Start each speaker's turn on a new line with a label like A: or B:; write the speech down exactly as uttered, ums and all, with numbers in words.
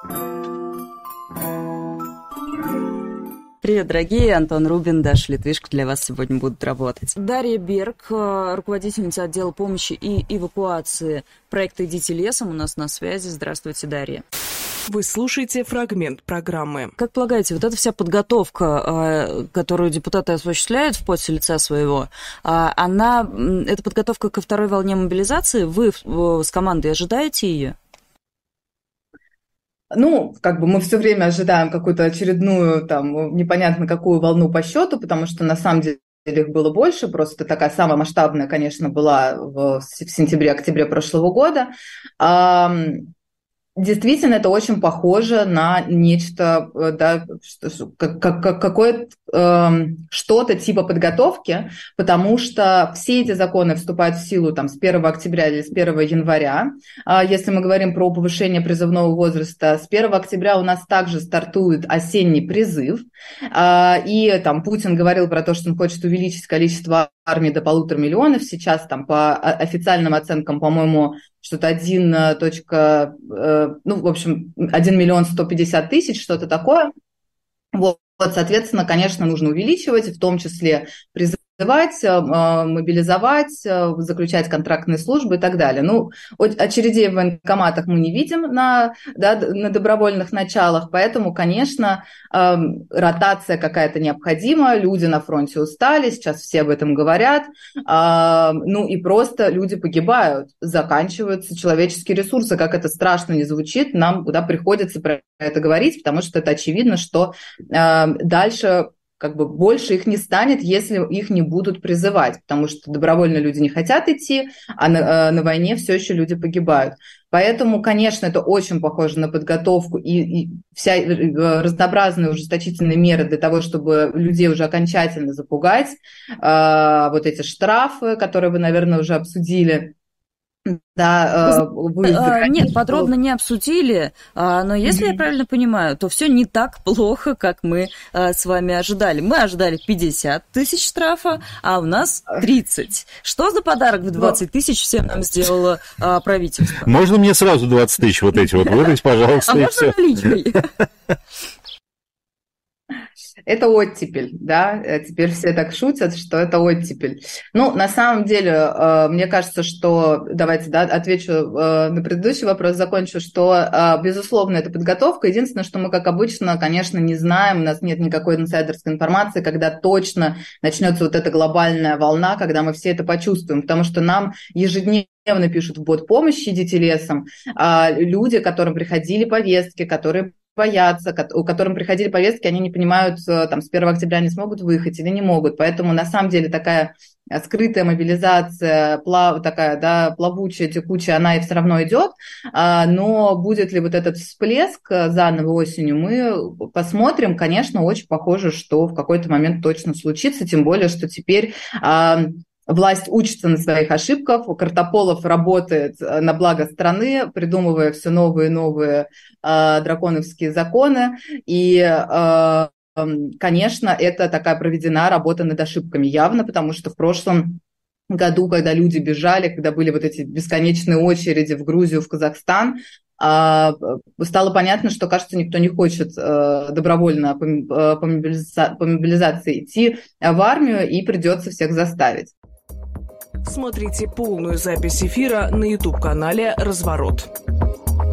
A: Привет, дорогие. Антон Рубин, Даша Литвишко для вас сегодня будут работать.
B: Дарья Берг, руководительница отдела помощи и эвакуации проекта «Идите лесом», у нас на связи. Здравствуйте, Дарья.
C: Вы слушаете фрагмент программы.
B: Как полагаете, вот эта вся подготовка, которую депутаты осуществляют в поте лица своего, она, это подготовка ко второй волне мобилизации? Вы с командой ожидаете ее?
D: Ну, как бы мы все время ожидаем какую-то очередную, там, непонятно какую волну по счету, потому что на самом деле их было больше, просто такая самая масштабная, конечно, была в сентябре-октябре прошлого года. Действительно, это очень похоже на нечто, да, как, как, какое э, что-то типа подготовки, потому что все эти законы вступают в силу там, с первого октября или с первого января. А если мы говорим про повышение призывного возраста, с первого октября у нас также стартует осенний призыв. А, и там Путин говорил про то, что он хочет увеличить количество армии до полутора миллионов. Сейчас там по официальным оценкам, по-моему, что-то один точка, ну, в общем, один миллион сто пятьдесят тысяч, что-то такое. Вот, соответственно, конечно, нужно увеличивать, в том числе призывать, мобилизовать, заключать контрактные службы и так далее. Ну, очередей в военкоматах мы не видим на, да, на добровольных началах, поэтому, конечно, ротация какая-то необходима, люди на фронте устали, сейчас все об этом говорят, ну и просто люди погибают, заканчиваются человеческие ресурсы, как это страшно не звучит, нам да, приходится про это говорить, потому что это очевидно, что дальше как бы больше их не станет, если их не будут призывать, потому что добровольно люди не хотят идти, а на, на войне все еще люди погибают. Поэтому, конечно, это очень похоже на подготовку и, и вся разнообразные ужесточительные меры для того, чтобы людей уже окончательно запугать. А, вот эти штрафы, которые вы, наверное, уже обсудили. Да,
B: вы, а, нет, подробно не обсудили, а, но если mm-hmm. я правильно понимаю, то все не так плохо, как мы а, с вами ожидали. Мы ожидали пятьдесят тысяч штрафа, а у нас тридцать. Что за подарок в двадцать тысяч всем нам сделало а, правительство?
E: Можно мне сразу двадцать тысяч вот эти вот выдать, пожалуйста,
B: а
E: и
B: можно
E: все.
B: Наличкой?
D: Это оттепель, да, теперь все так шутят, что это оттепель. Ну, на самом деле, мне кажется, что, давайте, да, отвечу на предыдущий вопрос, закончу, что, безусловно, это подготовка. Единственное, что мы, как обычно, конечно, не знаем, у нас нет никакой инсайдерской информации, когда точно начнется вот эта глобальная волна, когда мы все это почувствуем, потому что нам ежедневно пишут в бот помощи «Идите лесом», люди, которым приходили повестки, которые боятся, у которым приходили повестки, они не понимают, там, с первого октября они смогут выехать или не могут. Поэтому, на самом деле, такая скрытая мобилизация, плав, такая, да, плавучая, текучая, она и все равно идет. Но будет ли вот этот всплеск заново осенью, мы посмотрим. Конечно, очень похоже, что в какой-то момент точно случится, тем более, что теперь власть учится на своих ошибках, Картополов работает на благо страны, придумывая все новые и новые э, драконовские законы. И, э, конечно, это такая проведена работа над ошибками явно, потому что в прошлом году, когда люди бежали, когда были вот эти бесконечные очереди в Грузию, в Казахстан, стало понятно, что, кажется, никто не хочет добровольно по мобилизации идти в армию, и придется всех заставить.
C: Смотрите полную запись эфира на ютуб-канале «Разворот».